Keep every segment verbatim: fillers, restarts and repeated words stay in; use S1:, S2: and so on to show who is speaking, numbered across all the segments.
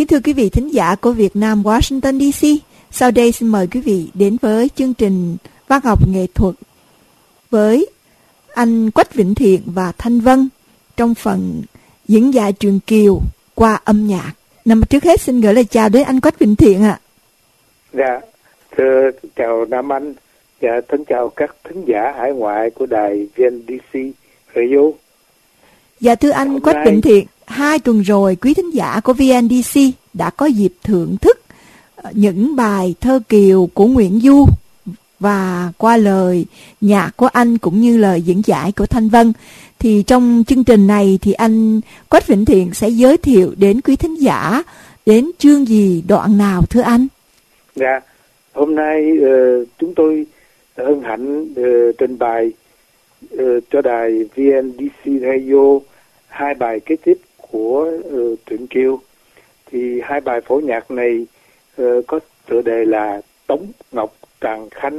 S1: Kính thưa quý vị thính giả của Việt Nam Washington đê xê, sau đây xin mời quý vị đến với chương trình văn học nghệ thuật với anh Quách Vĩnh Thiện và Thanh Vân trong phần diễn giải truyện Kiều qua âm nhạc. Năm trước hết xin gửi lời chào đến anh Quách Vĩnh Thiện ạ.
S2: Dạ, thưa chào Nam Anh, dạ thân chào các thính giả hải ngoại của đài vê en đê xê Radio.
S1: Dạ thưa anh Hôm Quách nay... Vĩnh Thiện, hai tuần rồi quý thính giả của vê en đê xê đã có dịp thưởng thức những bài thơ Kiều của Nguyễn Du và qua lời nhạc của anh cũng như lời diễn giải của Thanh Vân. Thì trong chương trình này thì anh Quách Vĩnh Thiện sẽ giới thiệu đến quý thính giả đến chương gì, đoạn nào thưa anh?
S2: Dạ, hôm nay uh, chúng tôi hân hạnh uh, trình bày uh, cho đài vê en đê xê Radio hai bài kế tiếp của uh, truyện Kiều. Thì hai bài phổ nhạc này uh, có tựa đề là Tống Ngọc Tràng Khanh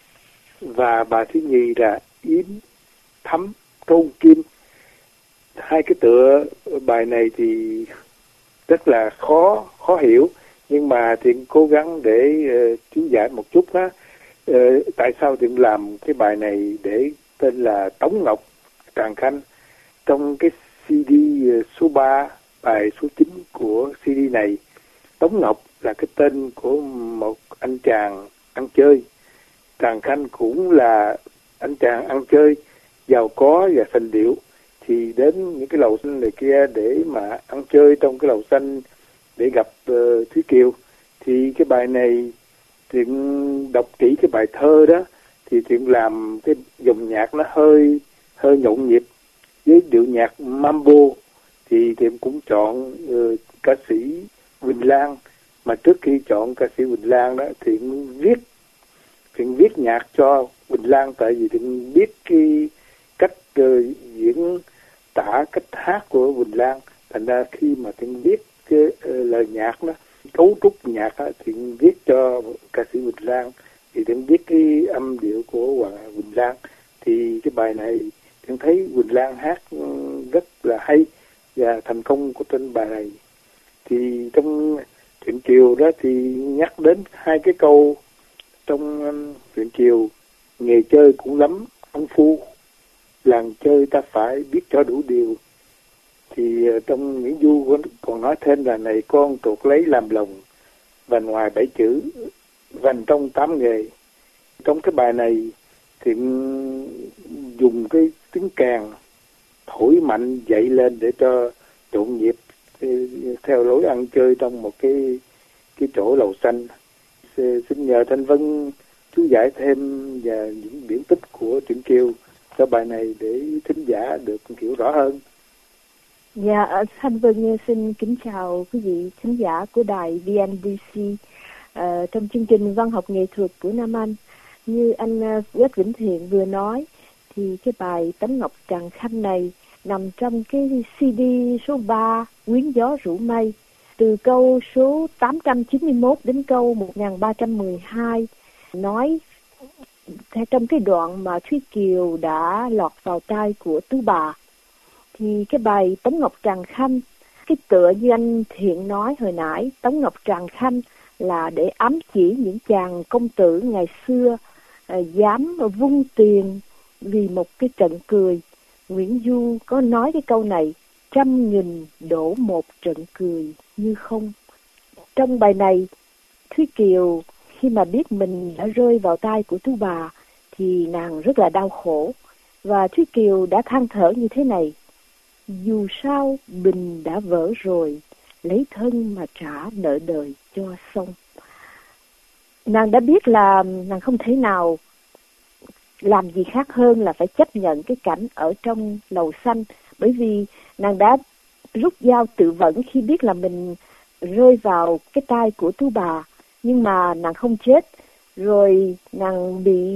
S2: và bài thứ nhì là Yếm Thắm Câu Kim. Hai cái tựa bài này thì rất là khó khó hiểu, nhưng mà Thiện cố gắng để uh, chú giải một chút đó. Uh, tại sao Thiện làm cái bài này để tên là Tống Ngọc Tràng Khanh? Trong cái xê đê uh, số ba, bài số chín của xê đê này, Tống Ngọc là cái tên của một anh chàng ăn chơi. Tràng Khanh cũng là anh chàng ăn chơi giàu có và sành điệu, thì đến những cái lầu xanh này kia để mà ăn chơi trong cái lầu xanh để gặp uh, Thúy Kiều. Thì cái bài này Thiện đọc kỹ cái bài thơ đó thì Thiện làm cái dòng nhạc nó hơi hơi nhộn nhịp với điệu nhạc mambo. Thì Thiện cũng chọn uh, ca sĩ Quỳnh Lan, mà trước khi chọn ca sĩ Quỳnh Lan đó Thiện viết Thiện viết nhạc cho Quỳnh Lan, tại vì Thiện biết cái cách uh, diễn tả, cách hát của Quỳnh Lan. Thành ra khi mà Thiện viết cái uh, lời nhạc đó, cấu trúc nhạc đó, Thiện viết cho ca sĩ Quỳnh Lan, thì Thiện viết cái âm điệu của Hoàng Quỳnh Lan. Thì cái bài này Thiện thấy Quỳnh Lan hát rất là hay và thành công của tên bài này. Thì trong truyện Kiều đó thì nhắc đến hai cái câu trong um, truyện Kiều: nghề chơi cũng lắm công phu, làng chơi ta phải biết cho đủ điều. Thì uh, trong Nguyễn Du còn nói thêm là: này con tuột lấy làm lòng, vành ngoài bảy chữ, vành trong tám nghề. Trong cái bài này thì dùng cái tiếng kèn thổi mạnh dậy lên để cho trộn nhịp theo lối ăn chơi trong một cái cái chỗ lầu xanh. Xin nhờ Thanh Vân chú giải thêm và những điển tích của truyện Kiều cho bài này để thính giả được hiểu rõ hơn.
S3: Dạ, Thanh Vân xin kính chào quý vị thính giả của đài vê en đê xê. À, trong chương trình văn học nghệ thuật của Nam Anh, như anh Quách Vĩnh Thiện vừa nói, thì cái bài Tống Ngọc Tràng Khanh này nằm trong cái xê đê số ba Quyến Gió Rủ Mây, từ câu số tám trăm chín mươi mốt đến câu một nghìn ba trăm mười hai, nói trong cái đoạn mà Thúy Kiều đã lọt vào tai của Tú Bà. Thì cái bài Tống Ngọc Tràng Khanh, cái tựa như anh Thiện nói hồi nãy, Tống Ngọc Tràng Khanh là để ám chỉ những chàng công tử ngày xưa à, dám vung tiền vì một cái trận cười. Nguyễn Du có nói cái câu này: trăm nghìn đổ một trận cười như không. Trong bài này, Thúy Kiều khi mà biết mình đã rơi vào tay của Tú Bà thì nàng rất là đau khổ. Và Thúy Kiều đã than thở như thế này: dù sao bình đã vỡ rồi, lấy thân mà trả nợ đời cho xong. Nàng đã biết là nàng không thể nào làm gì khác hơn là phải chấp nhận cái cảnh ở trong lầu xanh, bởi vì nàng đã rút dao tự vẫn khi biết là mình rơi vào cái tay của Tú Bà. Nhưng mà nàng không chết, rồi nàng bị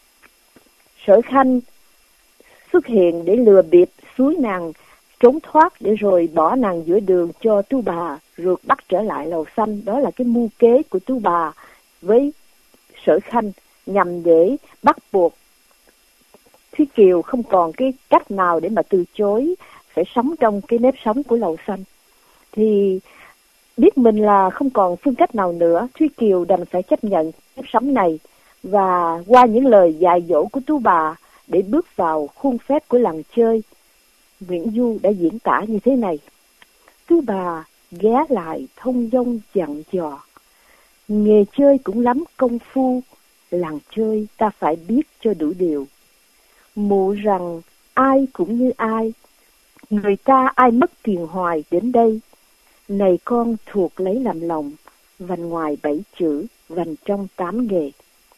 S3: Sở Khanh xuất hiện để lừa bịp xúi nàng trốn thoát, để rồi bỏ nàng giữa đường cho Tú Bà rượt bắt trở lại lầu xanh. Đó là cái mưu kế của Tú Bà với Sở Khanh, nhằm để bắt buộc Thúy Kiều không còn cái cách nào để mà từ chối, phải sống trong cái nếp sống của lầu xanh. Thì Biết mình là không còn phương cách nào nữa, Thúy Kiều đành phải chấp nhận kiếp sống này và qua những lời dạy dỗ của Tú Bà để bước vào khuôn phép của làng chơi, Nguyễn Du đã diễn tả như thế này. Tú Bà ghé lại thông dong dặn dò: nghề chơi cũng lắm công phu, làng chơi ta phải biết cho đủ điều. Mụ rằng ai cũng như ai, người ta ai mất tiền hoài đến đây. Này con thuộc lấy làm lòng, vành ngoài bảy chữ, vành trong tám nghề.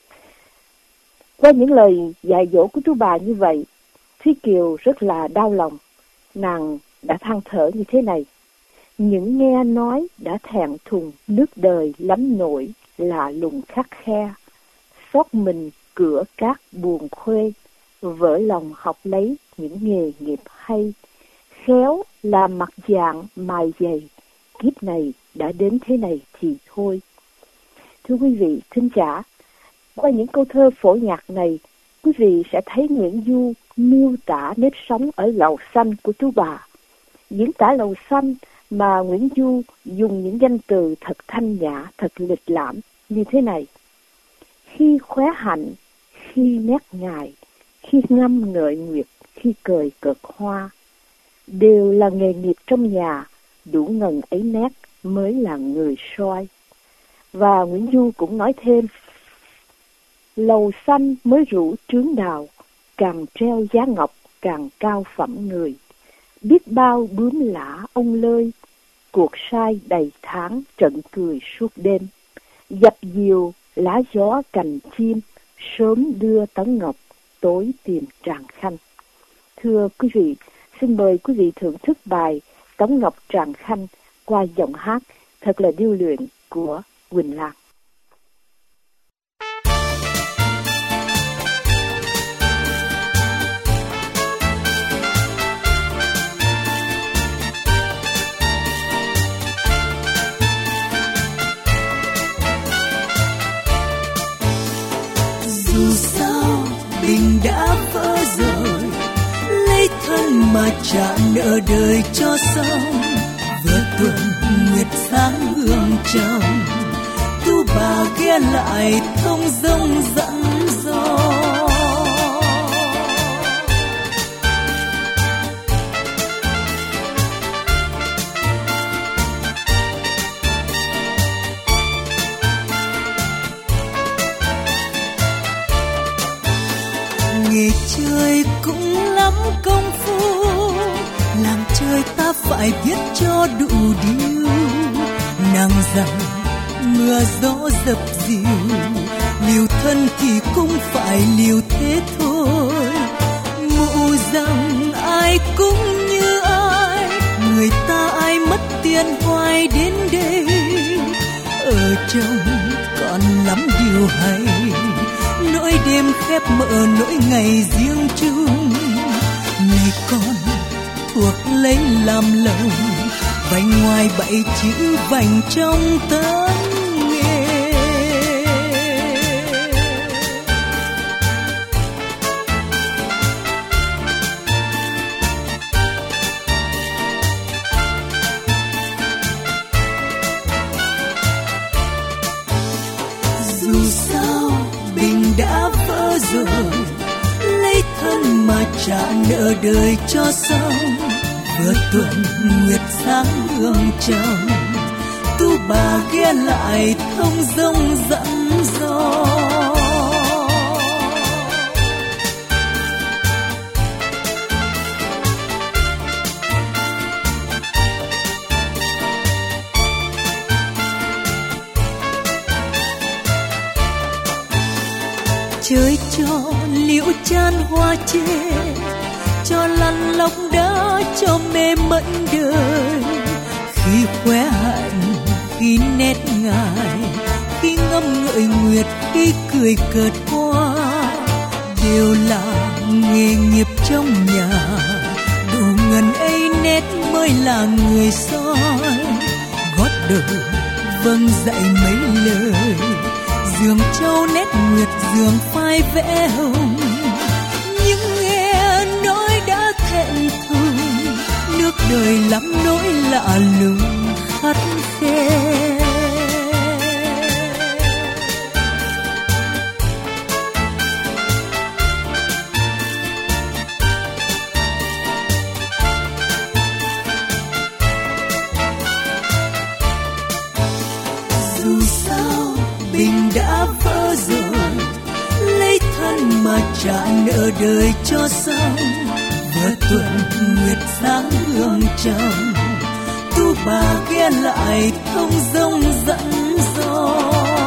S3: Qua những lời dạy dỗ của Tú Bà như vậy, Thúy Kiều rất là đau lòng. Nàng đã than thở như thế này: những nghe nói đã thẹn thùng, nước đời lắm nổi, lạ lùng khắc khe. Xót mình cửa các buồn khuê, vỡ lòng học lấy những nghề nghiệp hay. Khéo là mặt dạng mài dày, kiếp này đã đến thế này thì thôi. Thưa quý vị thính giả, qua những câu thơ phổ nhạc này, quý vị sẽ thấy Nguyễn Du miêu tả nếp sống ở Lầu Xanh của Tú Bà. Diễn tả Lầu Xanh mà Nguyễn Du dùng những danh từ thật thanh nhã, thật lịch lãm như thế này: khi khóe hạnh, khi nét ngài, khi ngâm ngợi nguyệt, khi cười cợt hoa, đều là nghề nghiệp trong nhà, đủ ngần ấy nét mới là người soi. Và Nguyễn Du cũng nói thêm: lầu xanh mới rủ trướng đào, càng treo giá ngọc càng cao phẩm người. Biết bao bướm lả ông lơi, cuộc sai đầy tháng trận cười suốt đêm. Dập dìu lá gió cành chim, sớm đưa tấn ngọc, tối tìm tràng khanh. Thưa quý vị, xin mời quý vị thưởng thức bài Tấn Ngọc Tràng Khanh qua giọng hát thật là điêu luyện của Quỳnh Lan.
S4: Dù sao tình đã vỡ rồi, lấy thân mà trả nợ đời cho xong. Vừa tuần nguyệt sáng hương trầm, Tú Bà ghé lại thông dong dặn dò. Nghề chơi cũng lắm công phu, làng chơi ta phải biết cho đủ điều. Nàng rằng mưa gió dập dìu, liều thân thì cũng phải liều thế thôi. Mụ rằng ai cũng như ai, người ta ai mất tiền hoài đến đây. Ở trong còn lắm điều hay, nỗi đêm khép mở nỗi ngày riêng chung. Này con thuộc lấy làm lòng, vành ngoài bảy chữ vành trong tấn nghề. Dù sao bình đã vỡ rồi, lấy thân mà trả nợ đời cho xong. Vừa tuần nguyệt sáng hương trầm, Tú Bà ghé lại thông dong dặn dò. Chơi cho liễu chan hoa chê, cho lăn lóc đá, cho mê mẩn đời. Khi khóe hạnh, khi nét ngài, khi ngâm ngợi nguyệt, khi cười cợt hoa, đều là nghề nghiệp trong nhà. Đủ ngần ấy nét mới là người soi. Gót đầu vâng dạy mấy lời, giường châu nét nguyệt, giường phai vẽ hồng. Nhưng nghe nói đã thẹn thùng, nước đời lắm nỗi lạ lùng khắt khe. Dù sao tình đã vỡ rồi, lấy thân mà trả nợ đời cho xong. Vừa tuần nguyệt dáng hương trầm, tu bà ghé lại thông dông dẫn gió.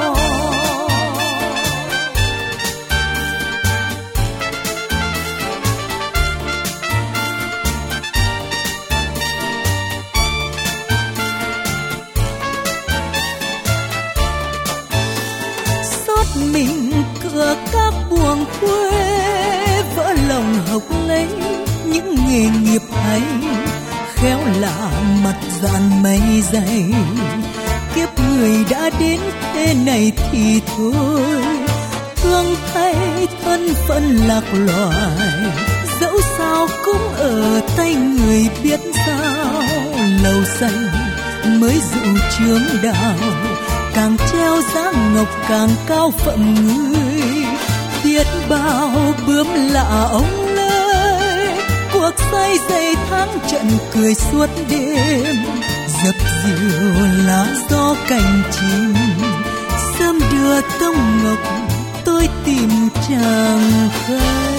S4: Xót mình cửa các buồng quê, vỡ lòng học lấy những nghề nghiệp hay, khéo lạ mặt dạn mây dày. Kiếp người đã đến thế này thì thôi, thương thay thân phận lạc loài. Dẫu sao cũng ở tay người biết sao, lầu xanh mới dụ chướng đào, càng treo giá ngọc càng cao phận người. Biết bao bướm lạ ông lơi, cuộc say dày tháng trận cười suốt đêm. Dập dìu lá gió cành chim, sớm đưa tông ngọc tôi tìm chàng khanh.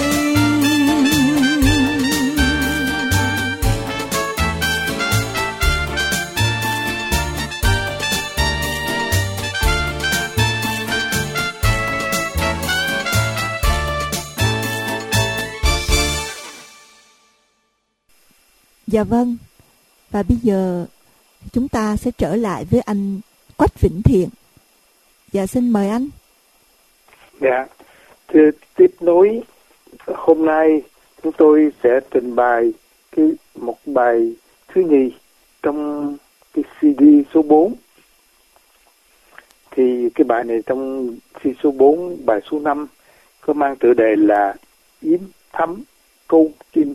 S1: Dạ vâng, và bây giờ chúng ta sẽ trở lại với anh Quách Vĩnh Thiện. Dạ xin mời anh.
S2: Dạ, thưa, tiếp nối hôm nay chúng tôi sẽ trình bày cái một bài thứ nhì trong cái xê đê số bốn. Thì cái bài này trong xê đê số bốn, bài số năm có mang tựa đề là Yếm Thắm Câu Kim.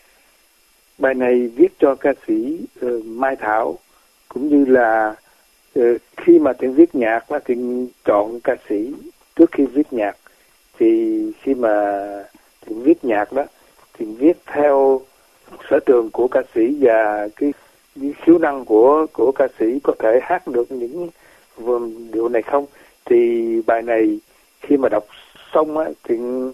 S2: Bài này viết cho ca sĩ uh, Mai Thảo, cũng như là uh, khi mà Thiện viết nhạc là Thiện chọn ca sĩ trước khi viết nhạc. Thì khi mà Thiện viết nhạc đó, Thiện viết theo sở trường của ca sĩ và cái, cái khiếu năng của của ca sĩ có thể hát được những điệu này không. Thì bài này khi mà đọc xong á, Thiện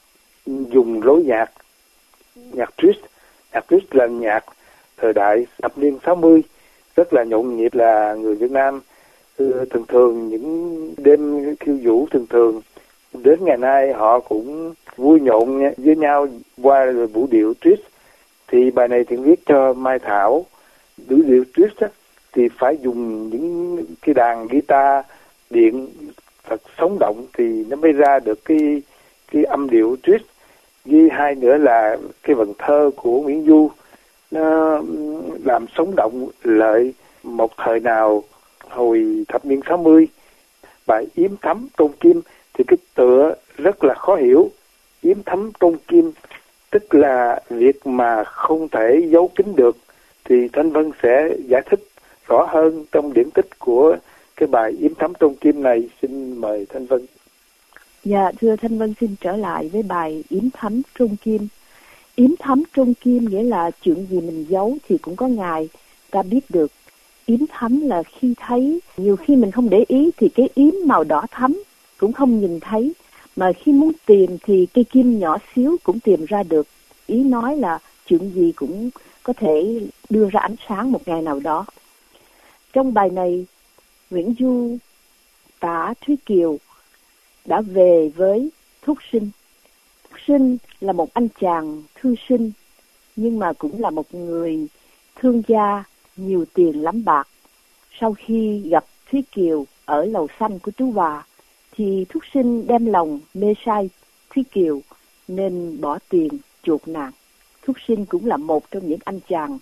S2: dùng lối nhạc nhạc twist. Nhạc twist là nhạc thời đại thập niên sáu mươi, rất là nhộn nhịp, là người Việt Nam thường thường những đêm khiêu vũ thường thường đến ngày nay họ cũng vui nhộn với nhau qua vũ điệu twist. Thì bài này Thiện viết cho Mai Thảo. Vũ điệu twist á, thì phải dùng những cái đàn guitar điện thật sống động thì nó mới ra được cái cái âm điệu twist. Với hai nữa là cái vần thơ của Nguyễn Du nó làm sống động lại một thời nào hồi thập niên sáu mươi. Bài Yếm Thắm Tôn Kim thì cái tựa rất là khó hiểu. Yếm Thắm Tôn Kim tức là việc mà không thể giấu kín được. Thì Thanh Vân sẽ giải thích rõ hơn trong điển tích của cái bài Yếm Thắm Tôn Kim này. Xin mời Thanh Vân.
S3: Dạ, thưa Thanh Vân xin trở lại với bài Yếm Thắm Trung Kim. Yếm thắm trung kim nghĩa là chuyện gì mình giấu thì cũng có ngày ta biết được. Yếm thắm là khi thấy, nhiều khi mình không để ý thì cái yếm màu đỏ thắm cũng không nhìn thấy. Mà khi muốn tìm thì cây kim nhỏ xíu cũng tìm ra được. Ý nói là chuyện gì cũng có thể đưa ra ánh sáng một ngày nào đó. Trong bài này, Nguyễn Du tả Thúy Kiều đã về với Thúc Sinh. Thúc Sinh là một anh chàng thư sinh, nhưng mà cũng là một người thương gia, nhiều tiền lắm bạc. Sau khi gặp Thúy Kiều ở lầu xanh của chú Hòa, thì Thúc Sinh đem lòng mê say Thúy Kiều nên bỏ tiền chuộc nàng. Thúc Sinh cũng là một trong những anh chàng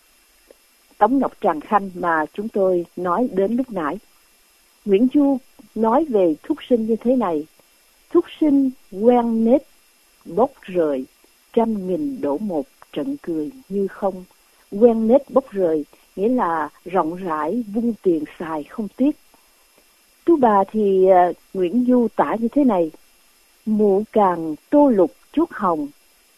S3: Tống Ngọc Tràng Khanh mà chúng tôi nói đến lúc nãy. Nguyễn Du nói về Thúc Sinh như thế này: Thúc Sinh quen nết bốc rời, trăm nghìn đổ một trận cười như không. Quen nết bốc rời nghĩa là rộng rãi, vung tiền xài không tiếc. Tu Bà thì uh, Nguyễn Du tả như thế này: mụ càng tô lục chuốt hồng,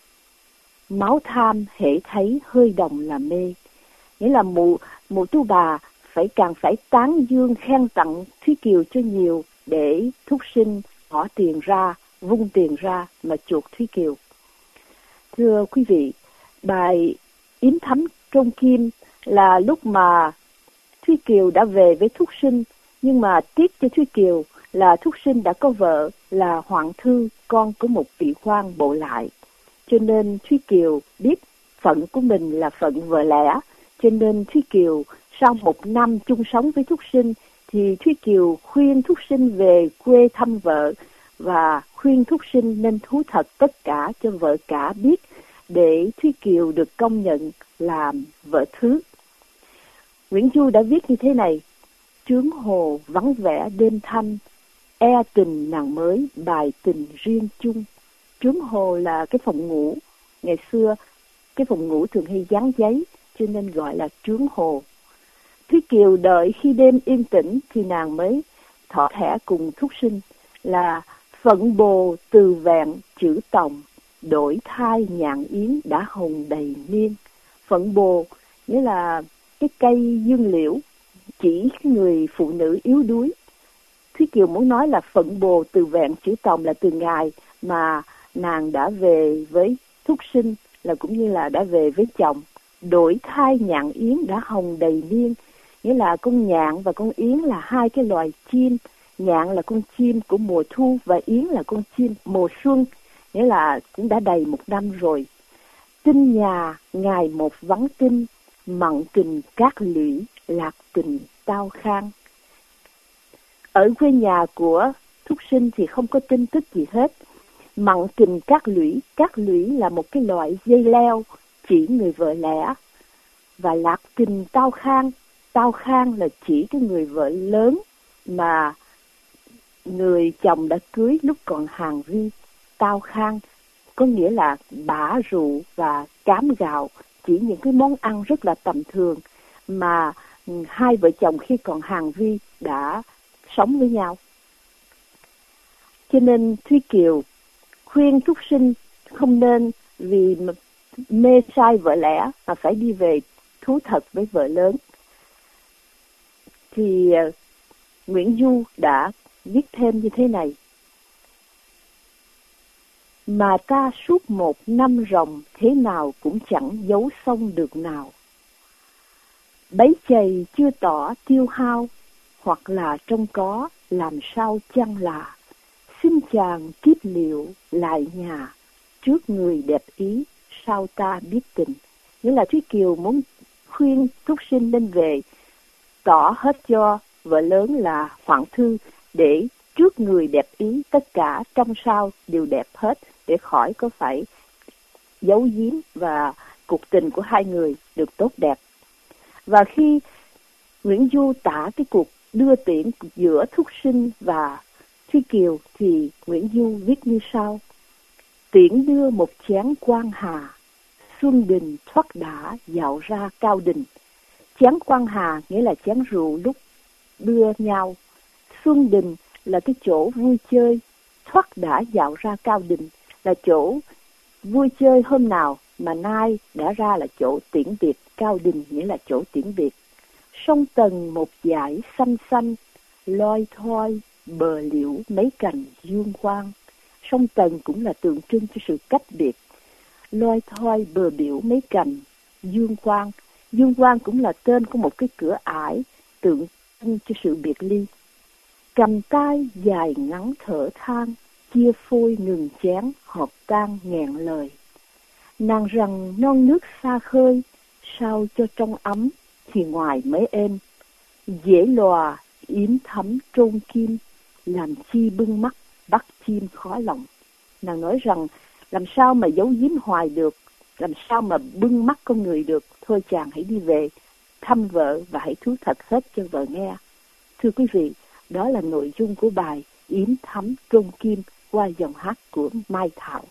S3: máu tham hễ thấy hơi đồng là mê. Nghĩa là mụ mụ Tu Bà phải càng phải tán dương khen tặng Thúy Kiều cho nhiều để thúc sinh bỏ tiền ra, vung tiền ra mà chuộc Thúy Kiều. Thưa quý vị, bài Yếm Thắm Trôn Kim là lúc mà Thúy Kiều đã về với thúc sinh, nhưng mà tiếc cho Thúy Kiều là thúc sinh đã có vợ là Hoạn Thư, con của một vị quan bộ lại. Cho nên Thúy Kiều biết phận của mình là phận vợ lẽ, cho nên Thúy Kiều sau một năm chung sống với thúc sinh thì Thúy Kiều khuyên thúc sinh về quê thăm vợ và khuyên thúc sinh nên thú thật tất cả cho vợ cả biết để Thúy Kiều được công nhận làm vợ thứ. Nguyễn Du đã viết như thế này: trướng hồ vắng vẻ đêm thanh, e tình nàng mới bài tình riêng chung. Trướng hồ là cái phòng ngủ, ngày xưa cái phòng ngủ thường hay dán giấy cho nên gọi là trướng hồ. Thúy Kiều đợi khi đêm yên tĩnh thì nàng mới thỏ thẻ cùng thúc sinh là phận bồ từ vẹn chữ tòng, đổi thai nhạn yến đã hồng đầy niên. Phận bồ nghĩa là cái cây dương liễu chỉ người phụ nữ yếu đuối. Thúy Kiều muốn nói là phận bồ từ vẹn chữ tòng là từ ngày mà nàng đã về với thúc sinh, là cũng như là đã về với chồng. Đổi thai nhạn yến đã hồng đầy niên, nghĩa là con nhạn và con yến là hai cái loài chim. Nhạn là con chim của mùa thu và yến là con chim mùa xuân, nghĩa là cũng đã đầy một năm rồi. Tinh nhà ngày một vắng tinh, mặn tình cát lũy, lạc tình tao khang. Ở quê nhà của thúc sinh thì không có tin tức gì hết. Mặn tình cát lũy, cát lũy là một cái loại dây leo chỉ người vợ lẽ. Và lạc tình tao khang, tao khang là chỉ cái người vợ lớn mà người chồng đã cưới lúc còn hàng vi. Tao khang có nghĩa là bả rượu và cám gạo, chỉ những cái món ăn rất là tầm thường mà hai vợ chồng khi còn hàng vi đã sống với nhau. Cho nên Thúy Kiều khuyên thúc sinh không nên vì mê sai vợ lẽ mà phải đi về thú thật với vợ lớn. Thì uh, Nguyễn Du đã viết thêm như thế này: mà ta suốt một năm ròng thế nào cũng chẳng giấu xong được nào. Bấy chày chưa tỏ tiêu hao, hoặc là trong có làm sao chăng là. Xin chàng kiếp liệu lại nhà, trước người đẹp ý sao ta biết tình. Nghĩa là Thúy Kiều muốn khuyên thúc sinh nên về tỏ hết cho vợ lớn là Hoạn Thư, để trước người đẹp ý tất cả trong sau đều đẹp hết, để khỏi có phải giấu giếm và cuộc tình của hai người được tốt đẹp. Và khi Nguyễn Du tả cái cuộc đưa tiễn giữa thúc sinh và Thúy Kiều thì Nguyễn Du viết như sau: tiễn đưa một chén quan hà, xuân đình thoát đã dạo ra cao đình. Chén quan hà nghĩa là chén rượu lúc đưa nhau. Xuân đình là cái chỗ vui chơi. Thoát đã dạo ra cao đình là chỗ vui chơi hôm nào mà nay đã ra là chỗ tiễn biệt. Cao đình nghĩa là chỗ tiễn biệt. Sông Tần một dải xanh xanh, loi thoi bờ liễu mấy cành dương quang. Sông Tần cũng là tượng trưng cho sự cách biệt. Loi thoi bờ biểu mấy cành dương quang. Dương quang cũng là tên của một cái cửa ải tượng trưng cho sự biệt ly. Cầm tay dài ngắn thở than, chia phôi ngừng chén họp tan nghẹn lời. Nàng rằng non nước xa khơi, sao cho trong ấm thì ngoài mới êm. Dễ lòa yếm thắm trôn kim, làm chi bưng mắt bắt chim khó lòng. Nàng nói rằng làm sao mà giấu giếm hoài được, làm sao mà bưng mắt con người được. Thôi chàng hãy đi về thăm vợ và hãy thú thật hết cho vợ nghe. Thưa quý vị, đó là nội dung của bài Yếm Thắm Trôn Kim qua dòng hát của Mai Thảo.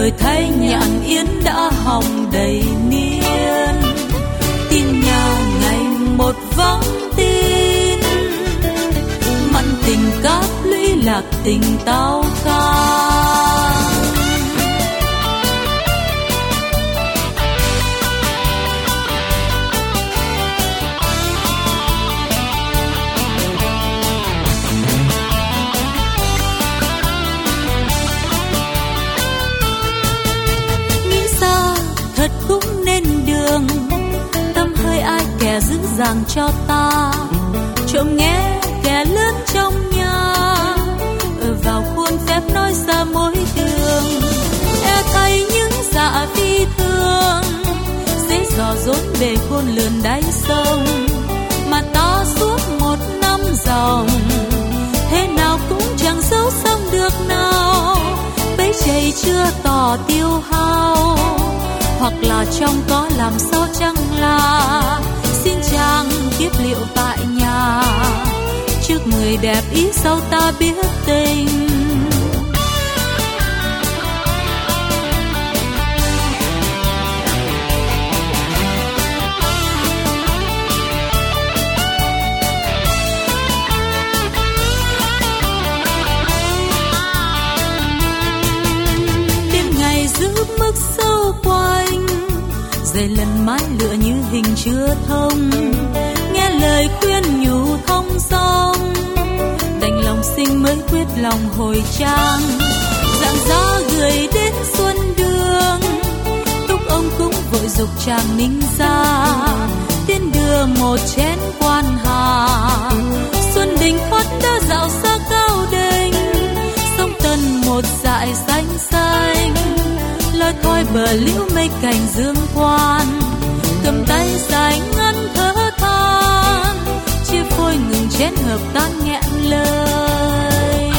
S4: đời thay nhạn yến đã hồng đầy niên. Tin nhà ngày một vắng tin, mặn tình cát lũy lạc tình tao ca. Thật cũng nên đường, tâm hơi ai kẻ giữ dàng cho ta, trộm nghe kẻ lớn trong nhà, ở vào khuôn phép nói ra mối đường. E thay những dạ phi thương, dễ dò dốn về khôn lường đáy sông, mà ta suốt một năm dòng, thế nào cũng chẳng giấu xong được nào. Bấy chày chưa tỏ tiêu hao, hoặc là trong có làm sao chăng là xin chàng tiếp liệu tại nhà, trước người đẹp ý sao ta biết tình. Đêm ngày giữ mức sâu quanh, dày lần mái lựa như hình chưa thông, nghe lời khuyên nhủ thông dong, đành lòng sinh mới quyết lòng hồi trang. Dạng gió gửi đến xuân đường, thúc ông cũng vội dục chàng ninh ra, tiến đưa một chén quan hà. Xuân đình khuất đã dạo xa cao đênh, sông Tân một dải xanh xanh, lôi thôi bờ liễu mây cành dương quan, cầm tay dài ngân thở than, chia phôi ngừng chén hợp tan nghẹn lời.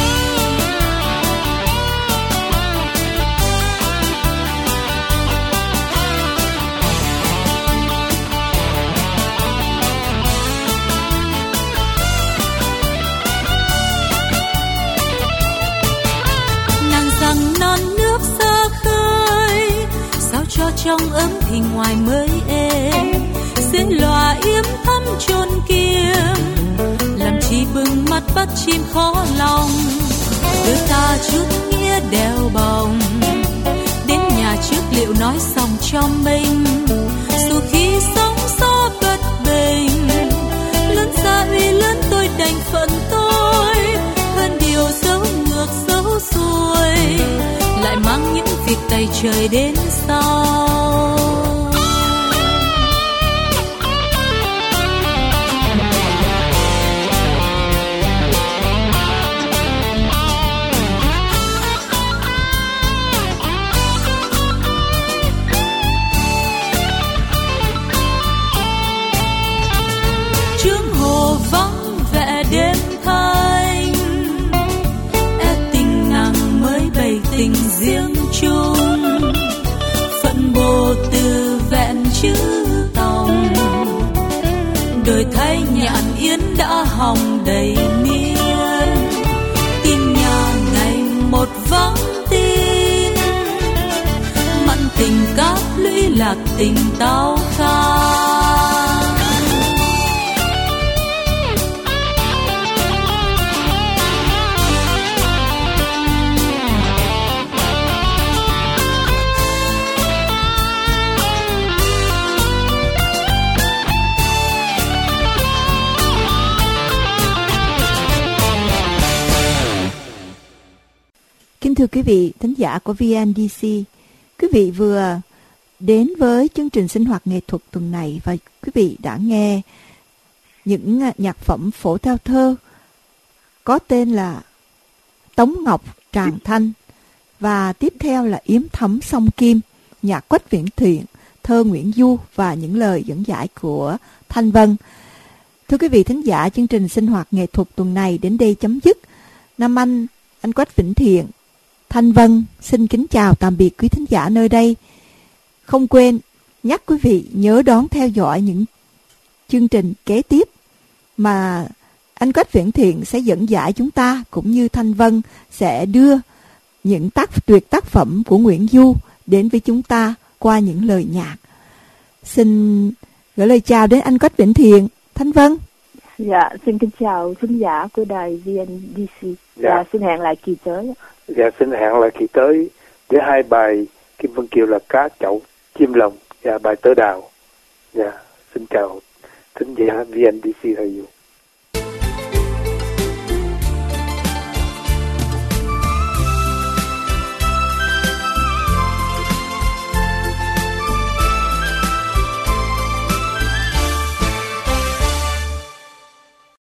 S4: Nàng rằng non nước xa khơi, sao cho trong ấm thì ngoài mới êm, dưới lòa yếm thắm chôn kiếm, làm chi bừng mắt bắt chim khó lòng. Đưa ta chút nghĩa đeo bồng, đến nhà trước liệu nói xong cho mình, dù khi sóng gió bất bình, lớn xa uy lớn tôi đành phận tôi, hơn điều dấu ngược dấu xuôi, lại mang những việc tay trời đến sau. Trướng hồ vắng vẻ đêm thanh, e tình nàng mới bày tình riêng chung, phận bồ từ vẹn chữ tòng, đời thay nhạn yến đã hồng đầy niên. Tin nhà ngày một vắng tin, mặn tình cát lũy lạc tình tao ca.
S1: Kính thưa quý vị, thính giả của vê en đê xê, quý vị vừa đến với chương trình sinh hoạt nghệ thuật tuần này và quý vị đã nghe những nhạc phẩm phổ theo thơ có tên là Tống Ngọc Tràng Thanh, và tiếp theo là Yếm Thắm Sông Kim, nhạc Quách Viễn Thiện, thơ Nguyễn Du và những lời dẫn giải của Thanh Vân. Thưa quý vị thính giả, chương trình sinh hoạt nghệ thuật tuần này đến đây chấm dứt. Nam Anh, anh Quách Vĩnh Thiện, Thanh Vân xin kính chào tạm biệt quý thính giả nơi đây. Không quên nhắc quý vị nhớ đón theo dõi những chương trình kế tiếp mà anh Quách Viễn Thiện sẽ dẫn giải chúng ta, cũng như Thanh Vân sẽ đưa những tác tuyệt tác phẩm của Nguyễn Du đến với chúng ta qua những lời nhạc. Xin gửi lời chào đến anh Quách Vĩnh Thiện. Thanh Vân.
S3: Dạ, xin kính chào khán giả của đài vê en đê xê. Dạ. Và xin hẹn lại kỳ tới.
S2: Dạ, xin hẹn lại kỳ tới với hai bài Kim Vân Kiều là Cá Chậu Chim Lồng và bài Tơ Đào. Dạ, xin chào thính giả vê en đê xê Radio.